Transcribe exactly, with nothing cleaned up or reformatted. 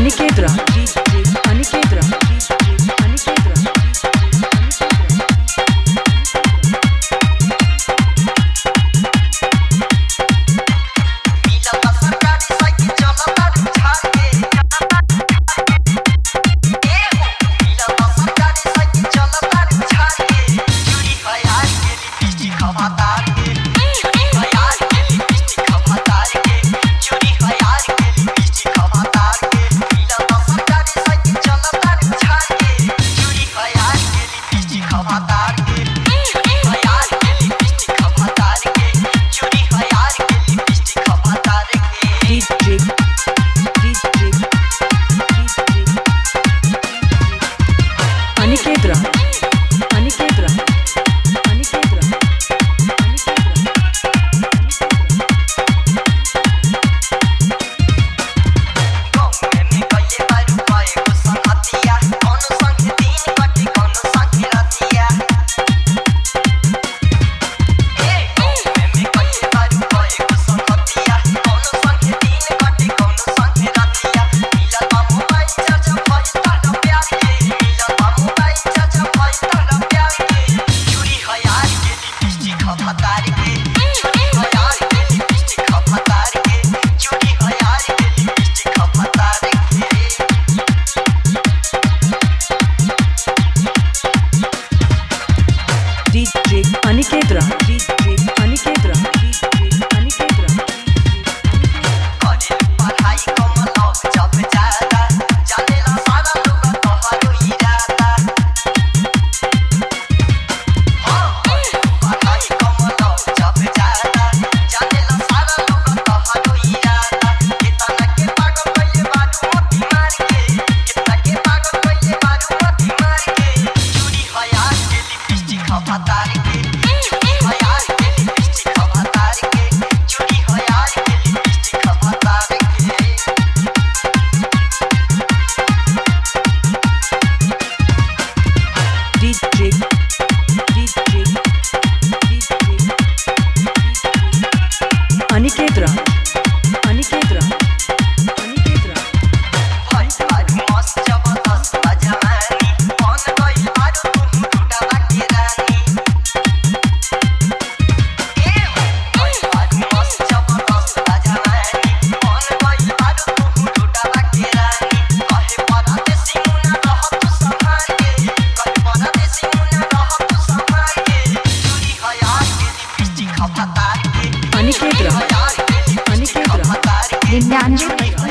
अनिकेत राम अनिकेत राम अनिकेत राम अनिकेत राम अनिकेत राम अनिकेत राम अनिकेत राम अनिकेत राम अनिकेत राम पढ़ाई कम लग जब ज्यादा जानेला सारा लोग तोहरो इरादा हां पढ़ाई कम लग जब ज्यादा जानेला सारा लोग तोहरो इरादा कितना के पागल कइले बारू मोती मार के कितना के पागल कइले बारू मोती मार के चूड़ी हया के लिपस्टिक खपातार के अनिकेत राम अनिकेत राम अनिकेत राम भाई बारू मस्त जबरदस्त बजवानी कौन गई बारू तुम टूटा बाकी रानी ए हो भाई बारू मस्त जबरदस्त बजवानी कौन गई बारू तुम टूटा बाकी रानी कहे परदेसी मुना रह तू संभाल के कहे परदेसी मुना रह तू संभाल के चूड़ी हया के लिपस्टिक खपातार के अनिकेत राम अनिकेत राम निन्यानवे